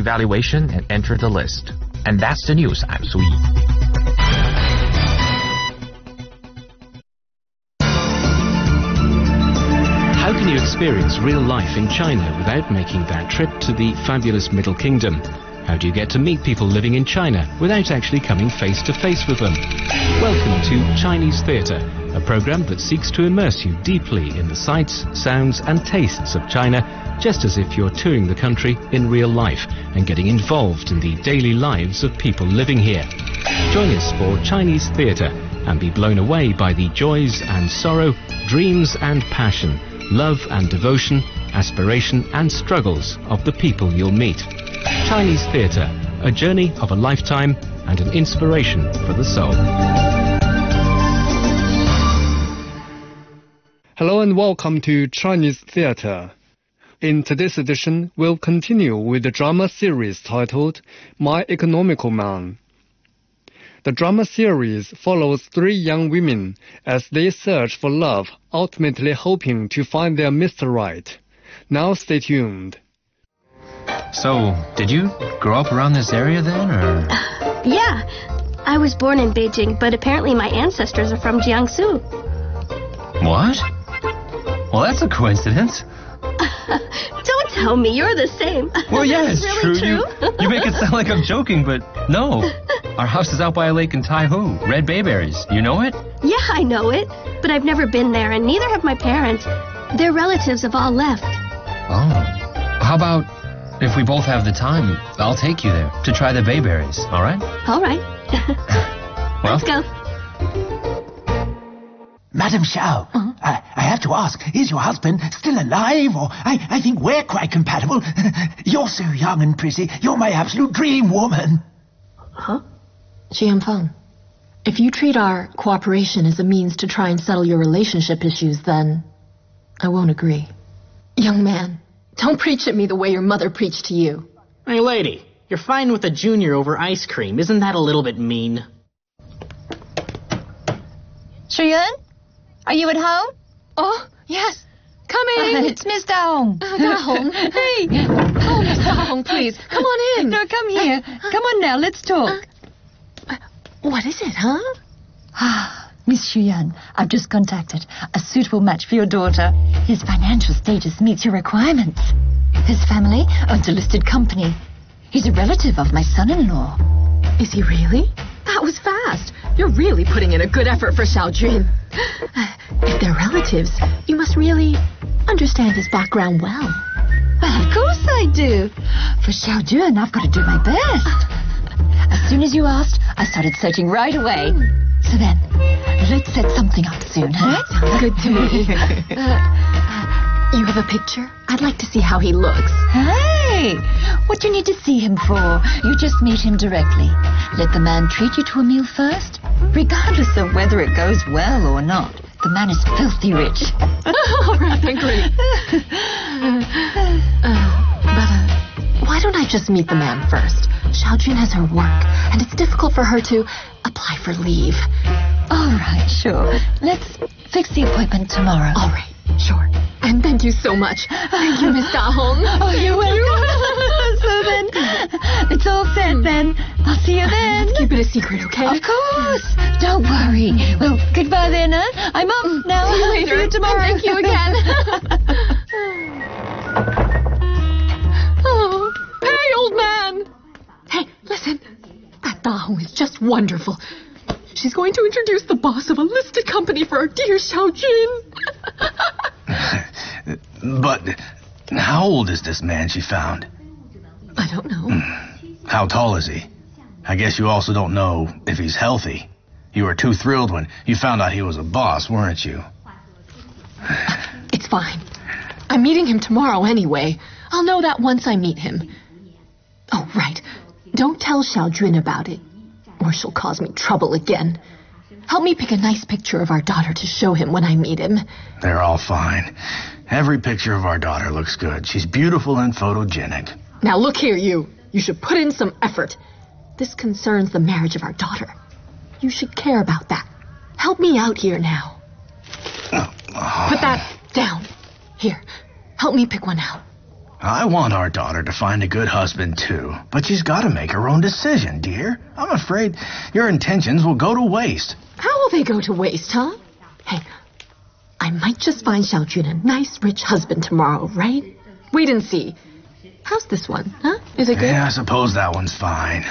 evaluation and enter the list. And that's the news. I'm Su Yi. How can you experience real life in China without making that trip to the fabulous Middle Kingdom? How do you get to meet people living in China without actually coming face to face with them? Welcome to Chinese Theatre, a program that seeks to immerse you deeply in the sights, sounds and tastes of China, just as if you're touring the country in real life and getting involved in the daily lives of people living here. Join us for Chinese Theatre and be blown away by the joys and sorrow, dreams and passion, love and devotion, aspiration and struggles of the people you'll meet. Chinese Theatre, a journey of a lifetime and an inspiration for the soul. Hello and welcome to Chinese Theatre. In today's edition, we'll continue with the drama series titled My Economical Man. The drama series follows three young women as they search for love, ultimately hoping to find their Mr. Right. Now stay tuned. So, did you grow up around this area then, or...? Yeah. I was born in Beijing, but apparently my ancestors are from Jiangsu. What? Well, that's a coincidence. Don't tell me you're the same. Well, yeah, it's really true. You make it sound like I'm joking, but no. Our house is out by a lake in Taihu, Red Bayberries. You know it? Yeah, I know it, but I've never been there, and neither have my parents. Their relatives have all left. Oh. How about if we both have the time, I'll take you there to try the bayberries, all right? All right. Well, let's go. Madam Xiao, I have to ask, is your husband still alive? Or I think we're quite compatible. You're so young and pretty. You're my absolute dream woman. Huh? Jianfeng, if you treat our cooperation as a means to try and settle your relationship issues, then I won't agree. Young man, don't preach at me the way your mother preached to you. Hey, lady, you're fighting with a junior over ice cream. Isn't that a little bit mean? Shuyuan, are you at home? Oh, yes. Come in. It's Miss Dahong. Dahong. Hey. Oh, Miss Dahong, please. Come on in. No, come here. Come on now, let's talk. What is it, huh? Miss Shuyuan, I've just contacted a suitable match for your daughter. His financial status meets your requirements. His family owns a listed company. He's a relative of my son-in-law. Is he really? That was fast. You're really putting in a good effort for Xiaojun. If they're relatives, you must really understand his background well. Well, of course I do. For Xiaojun, I've got to do my best. As soon as you asked, I started searching right away. So then, let's set something up soon, huh? That sounds good to me. You have a picture? I'd like to see how he looks. Hey, what do you need to see him for? You just meet him directly. Let the man treat you to a meal first, regardless of whether it goes well or not. The man is filthy rich. All right, then, great. But why don't I just meet the man first? Xiaojun has her work, and it's difficult for her to apply for leave. All right, sure. Let's fix the appointment tomorrow. All right, sure. And thank you so much. Thank you, Miss Dahong. Oh, you're welcome. So then, it's all set then. I'll see you then. Keep it a secret, okay? Of course. Don't worry. Well, goodbye then, huh? I'm off now. See you later. See you tomorrow. Thank you again. Oh, hey, old man. Hey, listen. That Dahong is just wonderful. She's going to introduce the boss of a listed company for our dear Xiaojun. But how old is this man she found? I don't know. How tall is he? I guess you also don't know if he's healthy. You were too thrilled when you found out he was a boss, weren't you? It's fine. I'm meeting him tomorrow anyway. I'll know that once I meet him. Oh, right. Don't tell Xiaojun about it, or she'll cause me trouble again. Help me pick a nice picture of our daughter to show him when I meet him. They're all fine. Every picture of our daughter looks good. She's beautiful and photogenic. Now look here, you. You should put in some effort. This concerns the marriage of our daughter. You should care about that. Help me out here now. Put that down. Here, help me pick one out. I want our daughter to find a good husband, too. But she's got to make her own decision, dear. I'm afraid your intentions will go to waste. How will they go to waste, huh? Hey, I might just find Xiaojun a nice, rich husband tomorrow, right? Wait and see. How's this one, huh? Is it good? Yeah, I suppose that one's fine.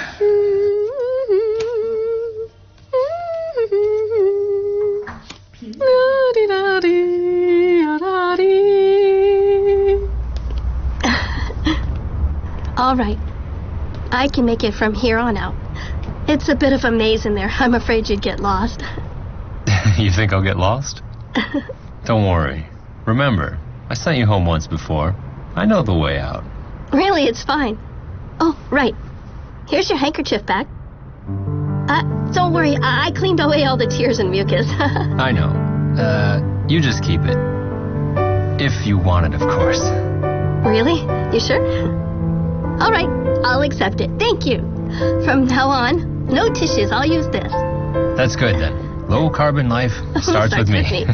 All right. I can make it from here on out. It's a bit of a maze in there. I'm afraid you'd get lost. You think I'll get lost? Don't worry. Remember, I sent you home once before. I know the way out. Really, it's fine. Oh, right. Here's your handkerchief back. Don't worry. I cleaned away all the tears and mucus. I know. You just keep it. If you want it, of course. Really? You sure? All right. I'll accept it. Thank you. From now on, no tissues. I'll use this. That's good, then. Low carbon life starts with me.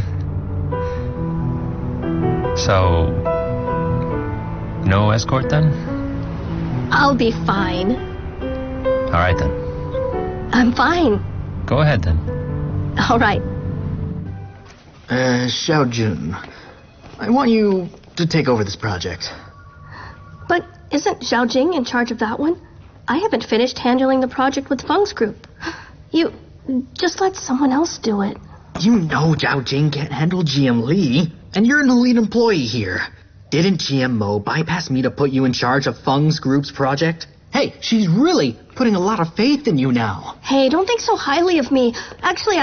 So, no escort then? I'll be fine. All right then. I'm fine. Go ahead then. All right. Xiaojun, I want you to take over this project. But isn't Zhao Jing in charge of that one? I haven't finished handling the project with Feng's group. You just let someone else do it. You know Zhao Jing can't handle GM Li, and you're an elite employee here. Didn't GM Mo bypass me to put you in charge of Feng's group's project? Hey, she's really putting a lot of faith in you now. Hey, don't think so highly of me. Actually,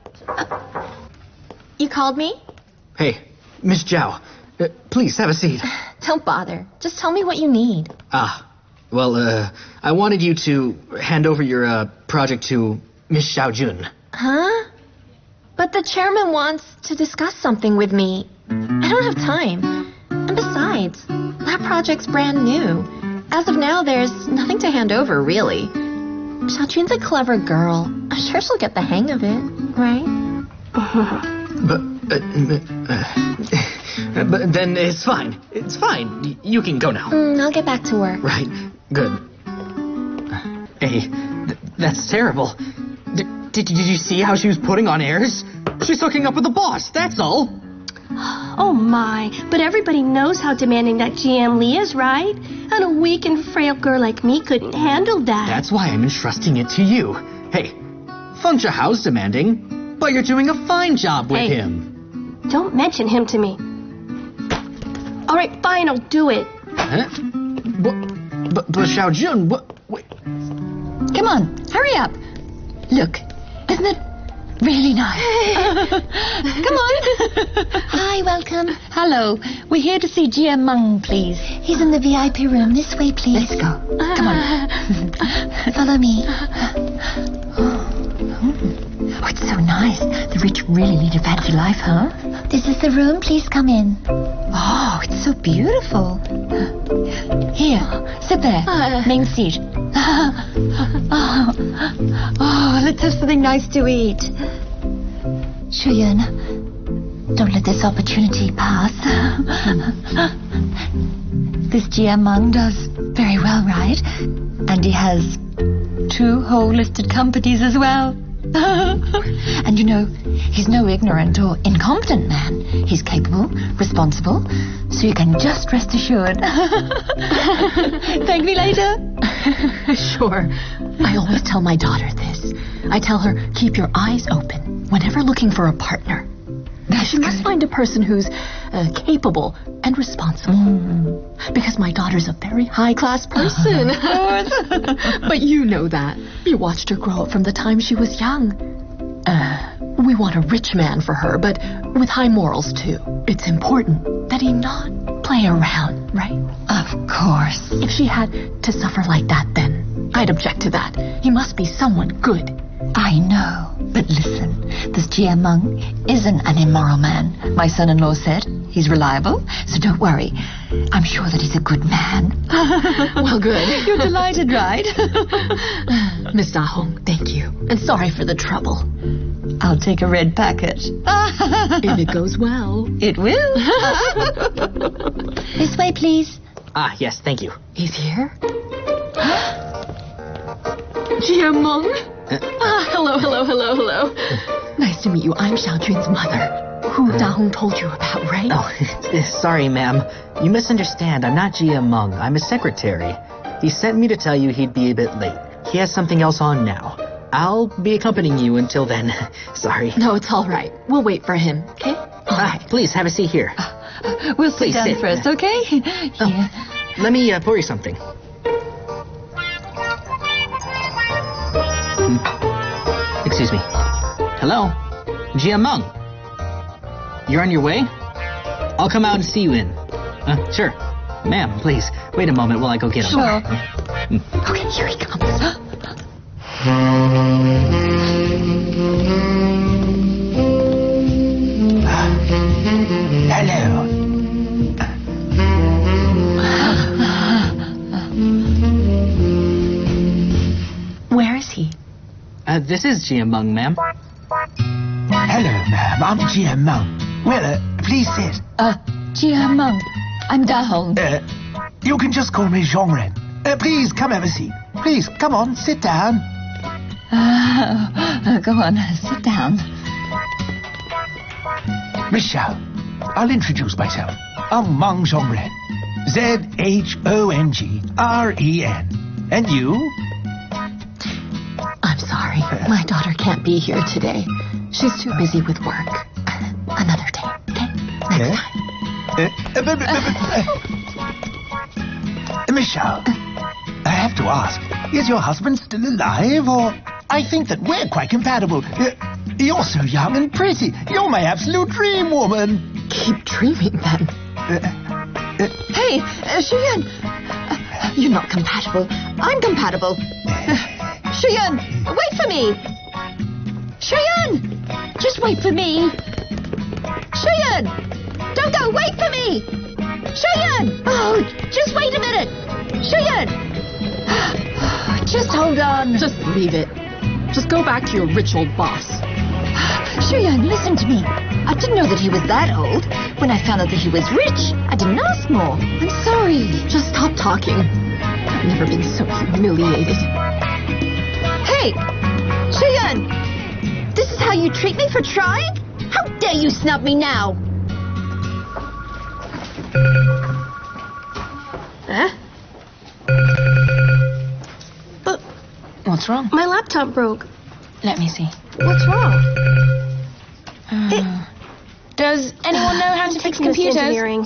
You called me? Hey, Miss Zhao, please have a seat. Don't bother. Just tell me what you need. Well, I wanted you to hand over your project to Miss Xiaojun. Huh? But the chairman wants to discuss something with me. I don't have time. And besides, that project's brand new. As of now, there's nothing to hand over, really. Xiaojun's a clever girl. I'm sure she'll get the hang of it, right? But then it's fine. It's fine. You can go now. I'll get back to work. Right. Good. Hey, that's terrible. Did you see how she was putting on airs? She's hooking up with the boss, that's all. Oh my, but everybody knows how demanding that GM Li is, right? And a weak and frail girl like me couldn't handle that. That's why I'm entrusting it to you. Hey, Feng Zhihao's demanding, but you're doing a fine job with him. Don't mention him to me. All right, fine, I'll do it. Huh? But Xiaojun, wait. Come on, hurry up. Look, isn't it really nice? Come on. Hi, welcome. Hello. We're here to see GM Meng, please. He's in the VIP room. This way, please. Let's go. Come on. Follow me. Oh, it's so nice. The rich really lead a fancy life, huh? This is the room. Please come in. Oh, it's so beautiful. Here, sit there. Main seat. Oh, let's have something nice to eat. Shuyun, don't let this opportunity pass. This GM Meng does very well, right? And he has 2 whole listed companies as well. And you know, he's no ignorant or incompetent man. He's capable, responsible, so you can just rest assured. Thank me later. Sure. I always tell my daughter this. I tell her, keep your eyes open whenever looking for a partner. She must find a person who's capable and responsible. Because my daughter's a very high-class person. Of course. But you know that. You watched her grow up from the time she was young. We want a rich man for her, but with high morals, too. It's important that he not play around, right? Of course. If she had to suffer like that, then I'd object to that. He must be someone good. I know. But listen, this GM Meng isn't an immoral man. My son-in-law said he's reliable, so don't worry. I'm sure that he's a good man. Well, good. You're delighted, right? Miss Ahong, thank you. And sorry for the trouble. I'll take a red packet. If it goes well. It will. This way, please. Ah, yes, thank you. He's here? GM Meng? Hello. Nice to meet you. I'm Xiaojun's mother, who Da Hong told you about, right? Oh, sorry, ma'am. You misunderstand. I'm not GM Meng. I'm his secretary. He sent me to tell you he'd be a bit late. He has something else on now. I'll be accompanying you until then. Sorry. No, it's all right. We'll wait for him, okay? All right. Please, have a seat here. We'll sit down first, okay? Here. Let me pour you something. Excuse me. Hello? GM Meng. You're on your way? I'll come out and see you in. Sure. Ma'am, please, wait a moment while I go get him. Sure. Okay, here he comes. Hello. Where is he? This is GM Meng, ma'am. Hello, ma'am. I'm GM Meng. Well, please sit. GM Meng. I'm Da Hong. You can just call me Zhongren. Please, come have a seat. Please, come on, sit down. Go on, sit down. Michelle, I'll introduce myself. I'm Meng Zhongren. Z-H-O-N-G-R-E-N. And you? I'm sorry. My daughter can't be here today. She's too busy with work. Another day, okay? Next time. Michelle, I have to ask, is your husband still alive, or... I think that we're quite compatible. You're so young and pretty. You're my absolute dream woman. Keep dreaming, then. Hey, Shuyun! You're not compatible. I'm compatible. Shuyun, wait for me! Shuyun! Just wait for me! Shuyun! Don't go, wait for me! Shuyun! Oh, just wait a minute! Shuyun! Just hold on. Just leave it. Just go back to your rich old boss. Shuyun, listen to me. I didn't know that he was that old. When I found out that he was rich, I didn't ask more. I'm sorry. Just stop talking. I've never been so humiliated. Hey! Shuyun! This is how you treat me for trying? How dare you snub me now? Huh? But... What's wrong? My laptop broke. Let me see. What's wrong? Does anyone know how to fix computers? Engineering.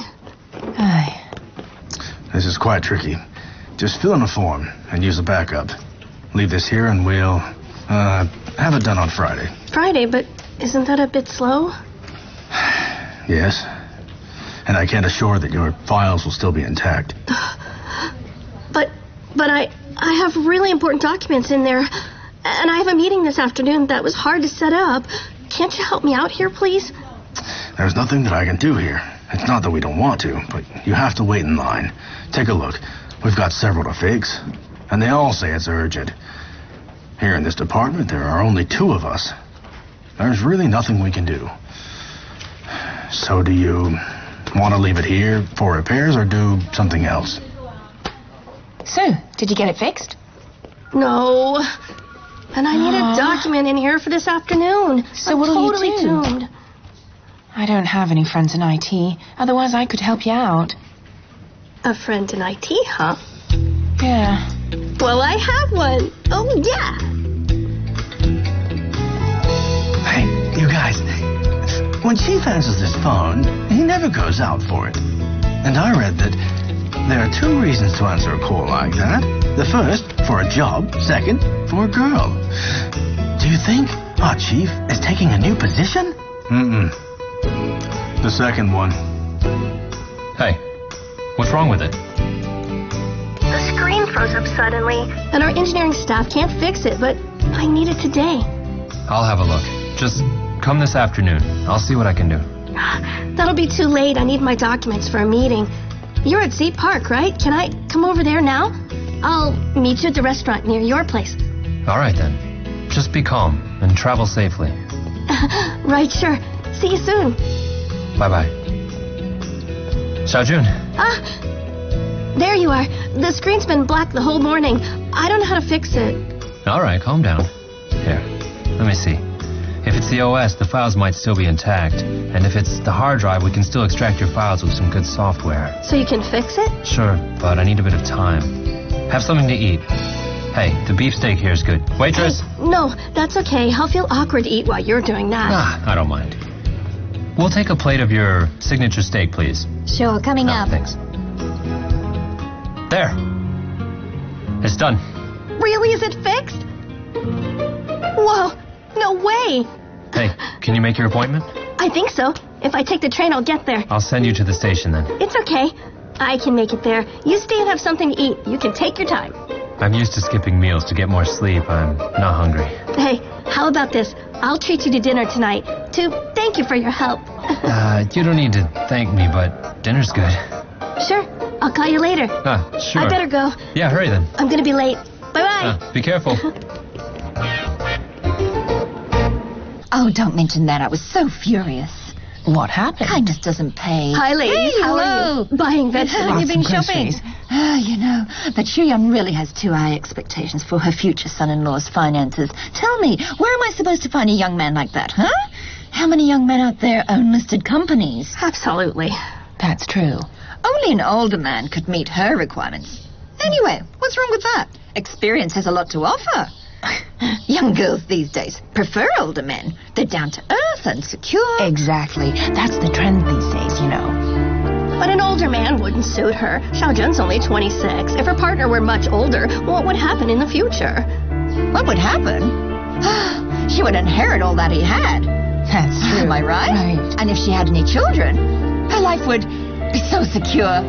This is quite tricky. Just fill in a form and use a backup. Leave this here and we'll have it done on Friday. Friday, but isn't that a bit slow? Yes. And I can't assure that your files will still be intact. But I have really important documents in there. And I have a meeting this afternoon that was hard to set up. Can't you help me out here, please? There's nothing that I can do here. It's not that we don't want to, but you have to wait in line. Take a look. We've got several to fix, and they all say it's urgent. Here in this department, there are only 2 of us. There's really nothing we can do. So do you want to leave it here for repairs or do something else? So, did you get it fixed? No. And I need a document in here for this afternoon. So what'll you do? Totally tuned. I don't have any friends in IT. Otherwise, I could help you out. A friend in IT, huh? Yeah. Well, I have one. Oh, yeah. Hey, you guys. When Chief answers this phone, he never goes out for it. And I read that there are 2 reasons to answer a call like that. The first, for a job. Second, for a girl. Do you think our Chief is taking a new position? The second one. Hey, what's wrong with it? The screen froze up suddenly, and our engineering staff can't fix it, but I need it today. I'll have a look. Just come this afternoon. I'll see what I can do. That'll be too late. I need my documents for a meeting. You're at Zee Park, right? Can I come over there now? I'll meet you at the restaurant near your place. All right, then. Just be calm and travel safely. Right, sure. See you soon. Bye-bye. Xiaojun. There you are. The screen's been black the whole morning. I don't know how to fix it. All right, calm down. Here, let me see. If it's the OS, the files might still be intact. And if it's the hard drive, we can still extract your files with some good software. So you can fix it? Sure, but I need a bit of time. Have something to eat. Hey, the beefsteak here is good. Waitress? Hey, no, that's okay. I'll feel awkward to eat while you're doing that. I don't mind. We'll take a plate of your signature steak, please. Sure, coming up. Thanks. There. It's done. Really? Is it fixed? Whoa, no way. Hey, can you make your appointment? I think so. If I take the train, I'll get there. I'll send you to the station then. It's okay. I can make it there. You stay and have something to eat. You can take your time. I'm used to skipping meals to get more sleep. I'm not hungry. Hey, how about this? I'll treat you to dinner tonight to thank you for your help. You don't need to thank me, but dinner's good. Sure. I'll call you later. Sure. I better go. Yeah, hurry then. I'm going to be late. Bye-bye. Be careful. Oh, don't mention that. I was so furious. What happened? Kindness doesn't pay. Hi, ladies. Hey, How hello. are you? Buying vegetables. Have you been Some shopping? groceries. You know, but Shuyan really has too high expectations for her future son-in-law's finances. Tell me, where am I supposed to find a young man like that, huh? How many young men out there own listed companies? Absolutely. That's true. Only an older man could meet her requirements. Anyway, what's wrong with that? Experience has a lot to offer. Young girls these days prefer older men. They're down to earth and secure. Exactly. That's the trend these days, you know. But an older man wouldn't suit her. Xiaojun's only 26. If her partner were much older, what would happen in the future? What would happen? She would inherit all that he had. That's true. Am I right? Right. And if she had any children, her life would be so secure.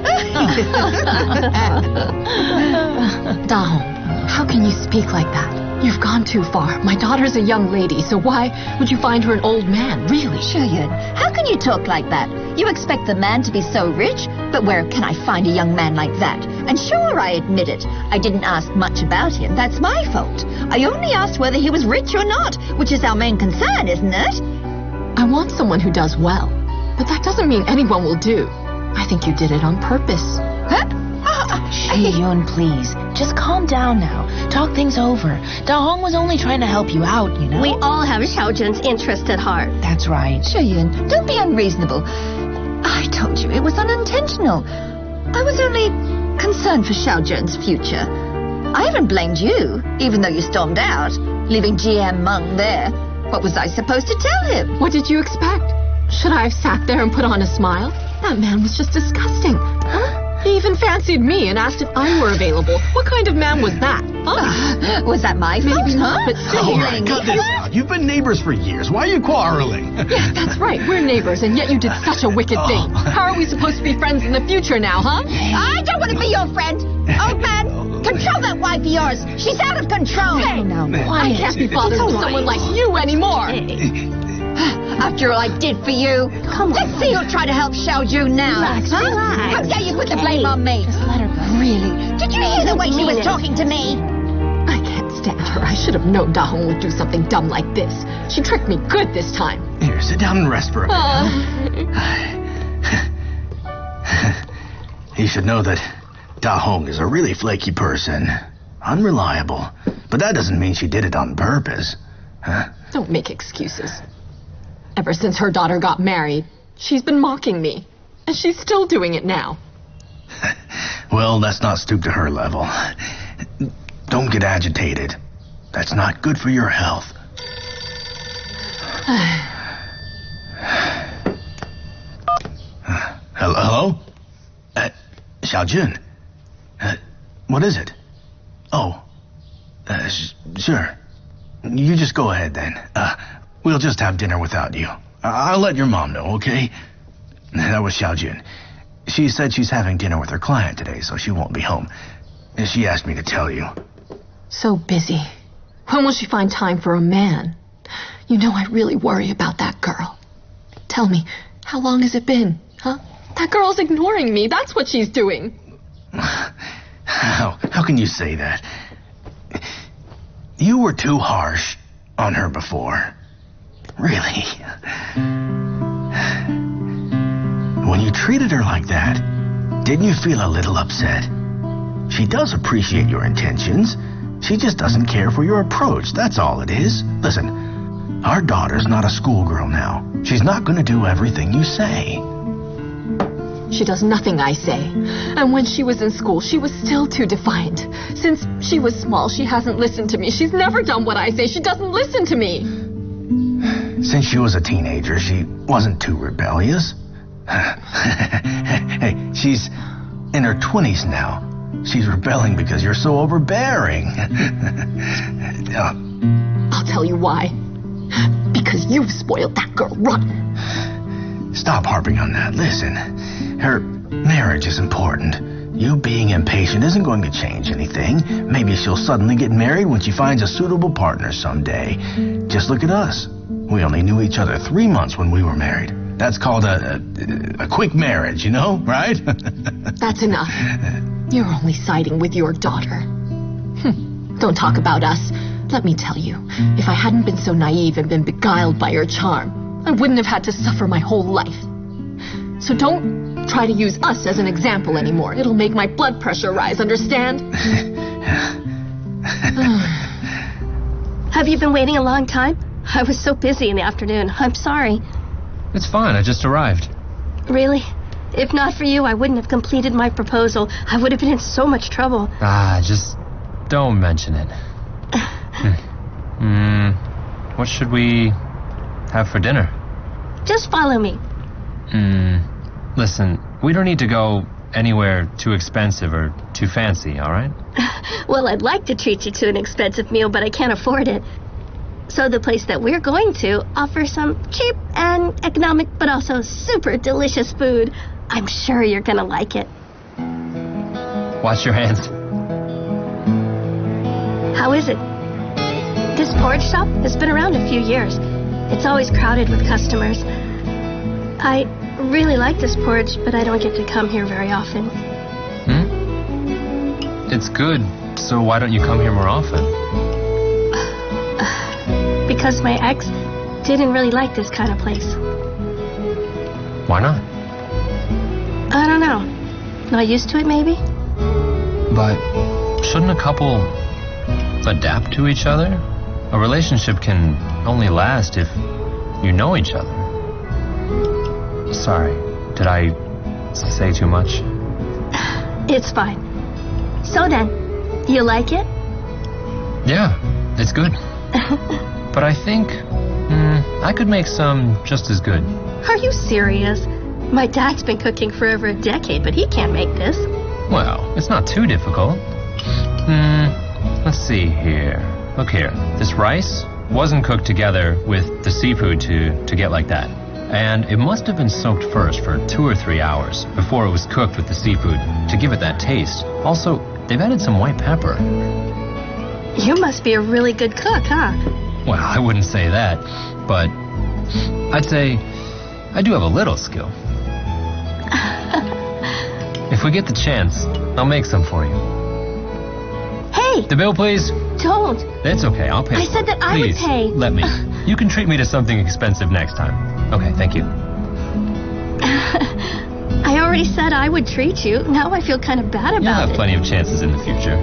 Dahong, how can you speak like that? You've gone too far. My daughter's a young lady, so why would you find her an old man, really? Shuyan, how can you talk like that? You expect the man to be so rich, but where can I find a young man like that? And sure, I admit it. I didn't ask much about him. That's my fault. I only asked whether he was rich or not, which is our main concern, isn't it? I want someone who does well, but that doesn't mean anyone will do. I think you did it on purpose. Huh? Yun, please. Just calm down now. Talk things over. Dahong was only trying to help you out, you know? We all have Xiaojun's interest at heart. That's right. Shuyan, don't be unreasonable. I told you it was unintentional. I was only concerned for Xiaojun's future. I haven't blamed you, even though you stormed out, leaving GM Meng there. What was I supposed to tell him? What did you expect? Should I have sat there and put on a smile? That man was just disgusting. Huh? He even fancied me and asked if I were available. What kind of man was that? Huh? Was that my fault? Maybe not, but still. All right, cut this out. You've been neighbors for years. Why are you quarreling? Yeah, that's right. We're neighbors, and yet you did such a wicked thing. How are we supposed to be friends in the future now, huh? I don't want to be your friend. Old man, control that wife of yours. She's out of control. Hey, now, I can't be bothered with someone like you anymore. After all I did for you, let's see who'll try to help Xiaojun now. Relax. How dare you put the blame on me? Just let her go. Really? Did you hear the way she was talking to me? I can't stand her. I should have known Dahong would do something dumb like this. She tricked me good this time. Here, sit down and rest for a minute. You should know that Dahong is a really flaky person. Unreliable. But that doesn't mean she did it on purpose. Huh? Don't make excuses. Ever since her daughter got married, she's been mocking me. And she's still doing it now. Well, let's not stoop to her level. Don't get agitated. That's not good for your health. Hello? Xiaojun? What is it? Oh. Sure. You just go ahead then. We'll just have dinner without you. I'll let your mom know, okay? That was Xiaojun. She said she's having dinner with her client today, so she won't be home. She asked me to tell you. So busy. When will she find time for a man? You know, I really worry about that girl. Tell me, how long has it been, huh? That girl's ignoring me. That's what she's doing. How can you say that? You were too harsh on her before. Really? When you treated her like that, didn't you feel a little upset? She does appreciate your intentions. She just doesn't care for your approach. That's all it is. Listen, our daughter's not a schoolgirl now. She's not going to do everything you say. She does nothing I say. And when she was in school, she was still too defiant. Since she was small, she hasn't listened to me. She's never done what I say. She doesn't listen to me. Since she was a teenager, she wasn't too rebellious. Hey, she's in her 20s now. She's rebelling because you're so overbearing. I'll tell you why. Because you've spoiled that girl rotten. Stop harping on that. Listen, her marriage is important. You being impatient isn't going to change anything. Maybe she'll suddenly get married when she finds a suitable partner someday. Just look at us. We only knew each other 3 months when we were married. That's called a quick marriage, you know, right? That's enough. You're only siding with your daughter. Don't talk about us. Let me tell you, if I hadn't been so naive and been beguiled by your charm, I wouldn't have had to suffer my whole life. So don't try to use us as an example anymore. It'll make my blood pressure rise, understand? Have you been waiting a long time? I was so busy in the afternoon. I'm sorry. It's fine, I just arrived. Really? If not for you, I wouldn't have completed my proposal. I would have been in so much trouble. Just don't mention it. What should we have for dinner? Just follow me. Listen, we don't need to go anywhere too expensive or too fancy, all right? Well, I'd like to treat you to an expensive meal, but I can't afford it. So the place that we're going to offers some cheap and economic, but also super delicious food. I'm sure you're gonna like it. Watch your hands. How is it? This porridge shop has been around a few years. It's always crowded with customers. I really like this porridge, but I don't get to come here very often. It's good, so why don't you come here more often? Because my ex didn't really like this kind of place. Why not? I don't know. Not used to it, maybe? But shouldn't a couple adapt to each other? A relationship can only last if you know each other. Sorry, did I say too much? It's fine. So then, you like it? Yeah, it's good. But I think I could make some just as good. Are you serious? My dad's been cooking for over a decade, but he can't make this. Well, it's not too difficult. Let's see here. Look here. This rice wasn't cooked together with the seafood to get like that. And it must have been soaked first for 2 or 3 hours before it was cooked with the seafood to give it that taste. Also, they've added some white pepper. You must be a really good cook, huh? Well, I wouldn't say that, but I'd say I do have a little skill. If we get the chance, I'll make some for you. Hey! The bill, please. Don't. It's okay, I'll pay. I said that I would pay. Please, let me. You can treat me to something expensive next time. Okay, thank you. I already said I would treat you. Now I feel kind of bad about it. You'll have plenty of chances in the future.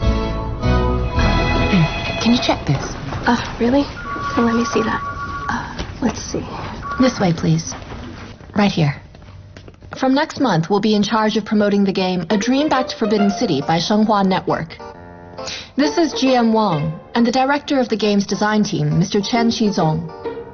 Can you check this? Really? Let me see that. Let's see. This way, please. Right here. From next month, we'll be in charge of promoting the game A Dream Back to Forbidden City by Shenghua Network. This is GM Wang, and the director of the game's design team, Mr. Chen Shizong.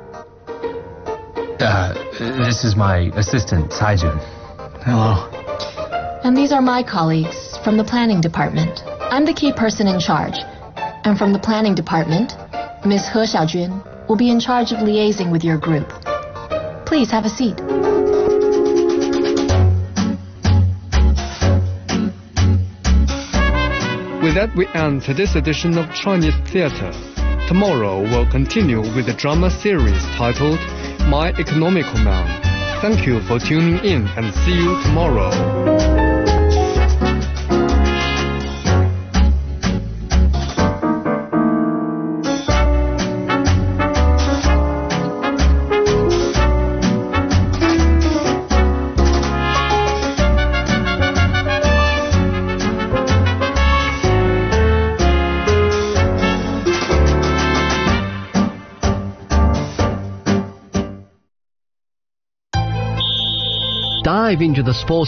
This is my assistant, Caijun. Hello. And these are my colleagues from the planning department. I'm the key person in charge. And from the planning department, Ms. He Xiaojun will be in charge of liaising with your group. Please have a seat. With that, we end today's edition of Chinese Theatre. Tomorrow, we'll continue with the drama series titled My Economical Man. Thank you for tuning in and see you tomorrow. dive into the sports